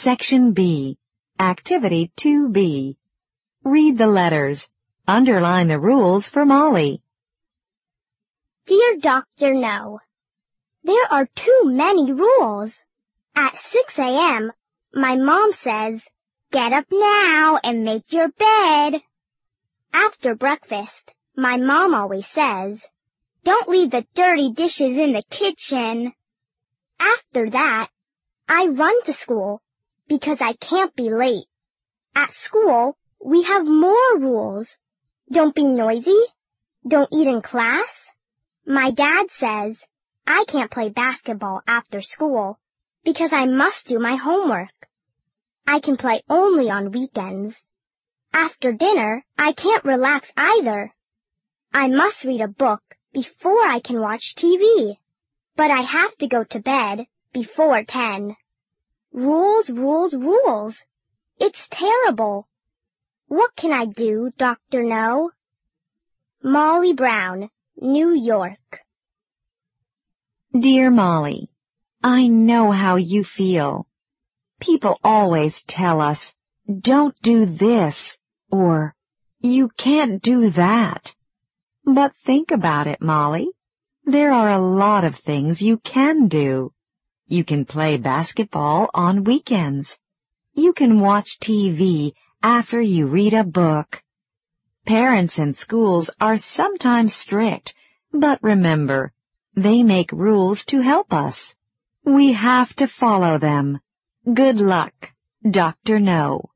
Section B, Activity 2B. Read the letters. Underline the rules for Molly. Dear Dr. No, there are too many rules. At 6 a.m., my mom says, "Get up now and make your bed." After breakfast, my mom always says, "Don't leave the dirty dishes in the kitchen." After that, I run to school because I can't be late. At school, we have more rules. Don't be noisy. Don't eat in class. My dad says I can't play basketball after school because I must do my homework. I can play only on weekends. After dinner, I can't relax either. I must read a book before I can watch TV. But I have to go to bed before 10. Rules, rules, rules. It's terrible. What can I do, Dr. No? Molly Brown, New York. Dear Molly, I know how you feel. People always tell us, "Don't do this," or "You can't do that." But think about it, Molly. There are a lot of things you can do. You can play basketball on weekends. You can watch TV after you read a book. Parents and schools are sometimes strict, but remember, they make rules to help us. We have to follow them. Good luck, Dr. No.